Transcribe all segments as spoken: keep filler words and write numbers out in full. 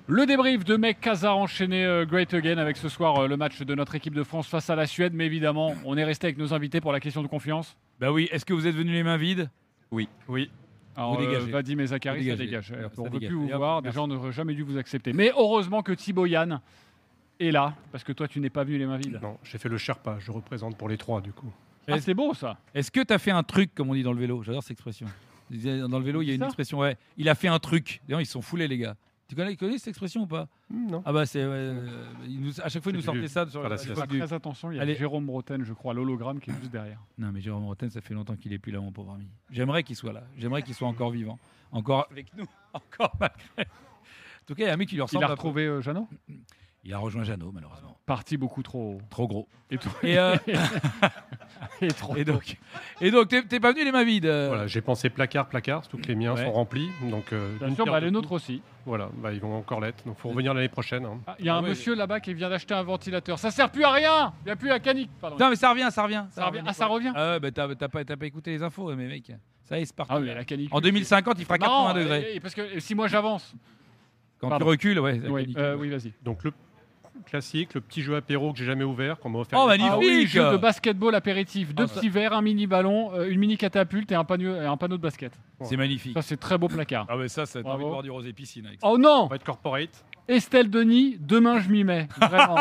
Le débrief de Mec Casa enchaîné euh, Great Again avec ce soir euh, le match de notre équipe de France face à la Suède. Mais évidemment, on est resté avec nos invités pour la question de confiance. Bah oui, est-ce que vous êtes venus les mains vides? Oui. Oui. Alors, Vous dégagez. euh, Vadim et Zachary, Vous ça dégagez. dégage. Alors, on ça ne veut dégage. plus vous Et hop, voir. merci. Déjà, on n'aurait jamais dû vous accepter. Mais heureusement que Thibaut Yann est là, parce que toi, tu n'es pas venu les mains vides. Non, j'ai fait le Sherpa, je représente pour les trois du coup. Ah, c'est beau ça. Est-ce que tu as fait un truc, comme on dit dans le vélo? J'adore cette expression. Dans le vélo, il y a une Ça expression, ouais. Il a fait un truc. D'ailleurs, ils sont foulés, les gars. Tu connais, tu connais cette expression ou pas? Non. Ah bah c'est... ouais, euh, ils nous- à chaque fois, ils nous C'est sortaient du- ça. Sur Voilà, à c'est l'époque ça. du- Très attention, il y a Allez. Jérôme Broten, je crois, l'hologramme qui est juste derrière. Non, mais Jérôme Rotten, ça fait longtemps qu'il est plus là, mon pauvre ami. J'aimerais qu'il soit là. J'aimerais qu'il soit encore vivant. Encore avec nous. Encore malgré. En tout cas, il y a un mec qui lui ressemble. Il a un peu. retrouvé euh, Jeannot. Il a rejoint Jeannot, malheureusement. Parti beaucoup trop. Trop gros. Et, tout... Et, euh, et trop. et donc, et donc t'es t'es pas venu les mains vides. euh. Voilà, j'ai pensé placard, placard, surtout que les miens Ouais. sont remplis. Donc, euh, Bien d'une sûr, pierre bah, deux les coups. nôtres aussi. Voilà, bah, ils vont encore l'être. Donc, faut revenir l'année prochaine. hein. Ah, Il y a un Ah ouais, monsieur là-bas qui vient d'acheter un ventilateur. Ça sert plus à rien. Il n'y a plus la canique. Pardon. Non, mais ça revient, ça revient. Ça revient. Ah, ça revient. Ah ouais, bah t'as t'as pas, t'as pas écouté les infos, mais mec. Ça y est, c'est parti. Ah oui, la canicule. En deux mille cinquante, il fera c'est marrant, quatre-vingts degrés. eh, eh, parce que eh, si moi j'avance. Quand Pardon. tu recules, ouais. la Oui, canicule. euh, oui, vas-y. Donc, le classique, le petit jeu apéro que j'ai jamais ouvert, qu'on m'a offert. Oh, il y a- magnifique. Ah oui, jeu de basketball apéritif, deux Ah, ça- petits verres, un mini ballon, euh, une mini catapulte et un panneau, et un panneau de basket. C'est magnifique. Ça c'est très beau placard. Ah, mais ça, ça t'as Bravo. envie de boire du rosé piscine avec ça. Oh non, On va être corporate. Estelle Denis, demain je m'y mets. Vraiment,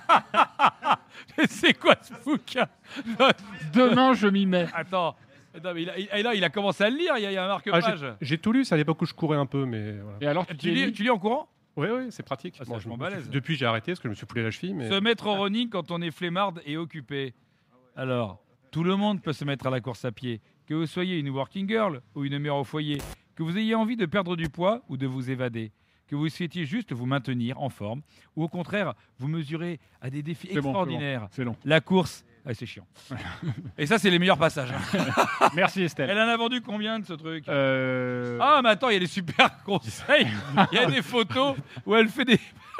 C'est quoi ce bouquin? demain je m'y mets. Attends. Attends, mais il a, il- et là, il a commencé à le lire, il y a, il y a un Ah, marque-page. j'ai- j'ai tout lu, c'est à l'époque où je courais un peu, mais voilà. Et alors tu, tu, t'es lis, mis- tu lis en courant? Oui, oui, c'est pratique. Ah, c'est Bon, je vachement me suis- balèze. depuis, j'ai arrêté parce que je me suis foulé la cheville. Mais... Se mettre au running quand on est flemmarde et occupé. Alors, tout le monde peut se mettre à la course à pied. Que vous soyez une working girl ou une mère au foyer, que vous ayez envie de perdre du poids ou de vous évader, que vous souhaitiez juste vous maintenir en forme, ou au contraire, vous mesurez à des défis C'est bon, extraordinaires. c'est long. La course, ah, c'est chiant. Et ça, c'est les meilleurs passages. hein. Merci Estelle. Elle en a vendu combien de ce truc? Euh, Ah, mais attends, il y a des super conseils. Il y a des photos où elle fait des,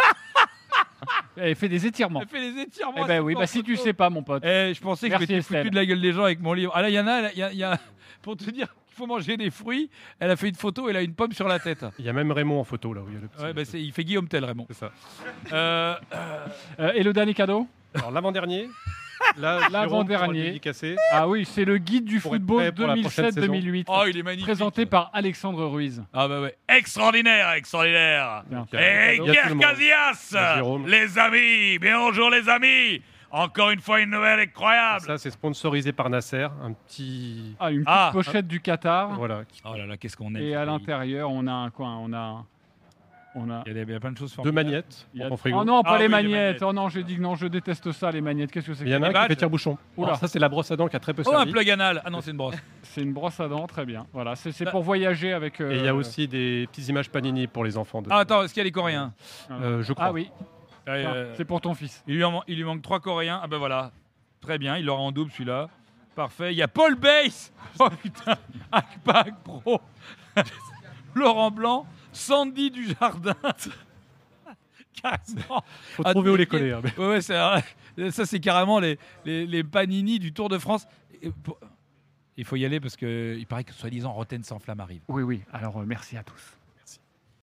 Elle fait des étirements. elle fait des étirements. Eh ben oui, super bah si tu photos. sais pas mon pote. Eh, je pensais que Merci, je m'étais foutu Estelle. de la gueule des gens avec mon livre. Ah là, il y en a, il y a, il y a- pour te dire qu'il faut manger des fruits, elle a fait une photo, elle a une pomme sur la tête. Il y a même Raymond en photo là. Où il y a le petit- Ouais, bah, c'est- il fait Guillaume Tell, Raymond. c'est ça. Euh, Euh, et le dernier cadeau? Alors, l'avant-dernier. Là, Jérôme pourra L'avant-dernier. le dédicacer. Ah oui, c'est le guide du Pour être football prêt pour la prochaine deux mille sept deux mille huit. Oh, il est magnifique. Présenté par Alexandre Ruiz. Ah bah ouais. Extraordinaire, extraordinaire. Bien. Il y a- Et il y a tout le Guerre monde. Casias, Il y a Jérôme. les amis, bonjour les amis. Encore une fois, une nouvelle incroyable. Ça, c'est sponsorisé par Nasser. Un petit. Ah, une petite Ah. pochette du Qatar. Voilà. qui- Oh là là, qu'est-ce qu'on aime. Et ce à pays. l'intérieur, on a un coin. On a. On a. Il y a, des- il y a plein de choses Deux formidables. magnettes il y a- pour ton frigo. Oh non, pas Ah les oui, les magnettes. magnettes. Oh non, j'ai dit que non, je déteste ça, les magnettes. Qu'est-ce que c'est Il y en que a Les un qui badges. fait tire-bouchon. Oula. Alors, ça, c'est la brosse à dents qui a très peu Oh, un servi. plug anal. Ah non, c'est une brosse. C'est une brosse à dents, très bien. Voilà, c'est c'est Bah- pour voyager avec. euh, Et il y a aussi des petites images Panini pour les enfants. De... Ah, attends, est-ce qu'il y a les Coréens? Euh, je crois. Ah oui, Euh, tiens, c'est pour ton fils. il, lui en man- il lui manque trois Coréens. Ah ben voilà. Très bien, il l'aura en double celui-là. Parfait. Il y a Paul Bass. Oh putain. Hackback Pro. Laurent Blanc. Sandy Dujardin. Carrément. Faut Ah, trouver où les nickel. coller. hein, mais- Ouais, ouais, c'est- alors, ça c'est carrément les, les, les Panini du Tour de France. Et pour- Il faut y aller parce qu'il paraît que soi-disant Rotten sans flamme arrive. Oui, oui. Alors, euh, merci à tous.